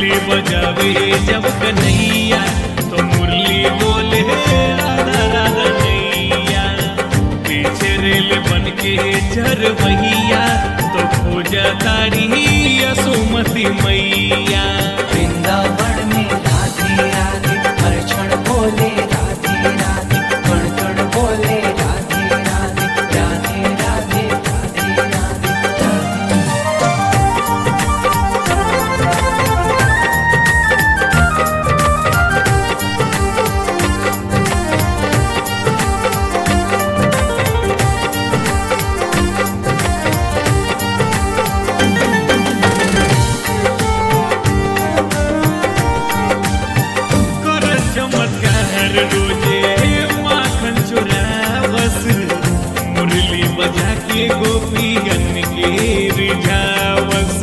मुरली बजावे जब कन्हैया तो मुरली बोले राधा राधा नैया। पीछे रेल बन के चरवैया तो खोजा तारी यसुमती मैया। वृंदावन में राधे राधे हर क्षण बोले राधे राधे, कण कण बोले राधे राधे राधे राधे राधे राधे। चमत्कार रोजे माखन चुरावस, मुरली बजा के गोपियन के रिझावस।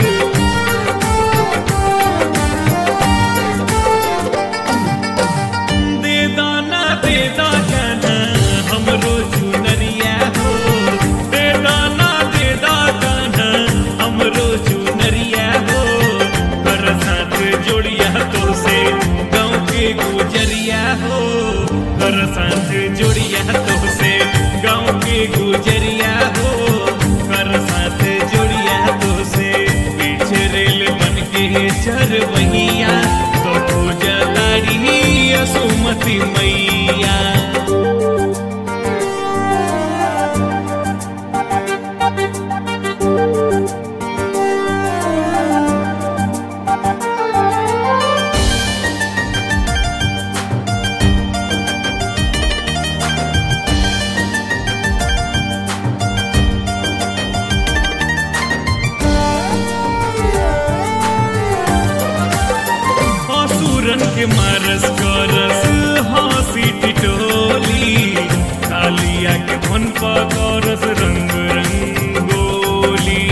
दे दाना गाना हमरो चुनरिया हो, दे दाना गाना हमरो चुनरिया हो। कर साथ जोड़िया तो से गाँव के गुजरिया हो, कर साथ जोड़िया तो से गाँव के गुजरिया हो, कर साथ जोड़िया तो से। पीछे रेल बन के चरवैया तो पूजा तारी यसुमती मैया। असुरन के मारस करस हंसी टिटोली, कालिया के मन पकड़स रंग रंगोली।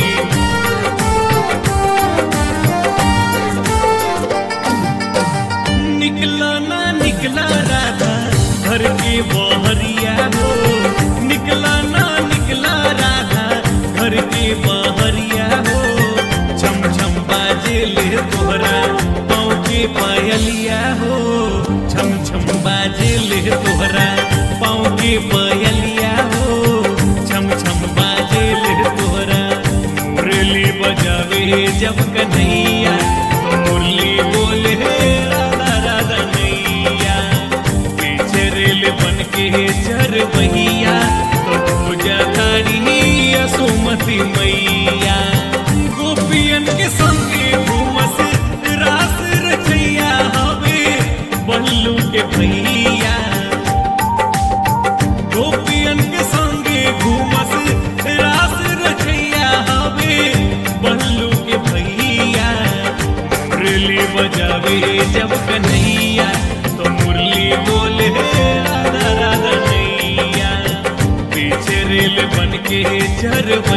निकला ना निकला राधा घर के बहरिया हो, निकला ना निकला राधा घर के बहरिया हो। छम छम बाजे ले तोहरा पाँव के पायलिया हो, छम छम बाजे ले तोहरा पाँव के पायलिया हो, छम छम बाजे ले तोहरा। मुरली बजावे जब कन्हैया तो मुरली बोले राधा राधा नैया। पीछे रेल बन के चरवैया तो पूजा तारी यसुमती मैया। गोपियन के संगे घूमस रास रचैया हवे बल्लू के भैया। गोपियन के संगे घूमस रास रचैया हवे बल्लू के भैया। मुरली बजावे जब कन्हैया तो मुरली बोले राधा राधा नैया। पीछे रेल बन के चरवैया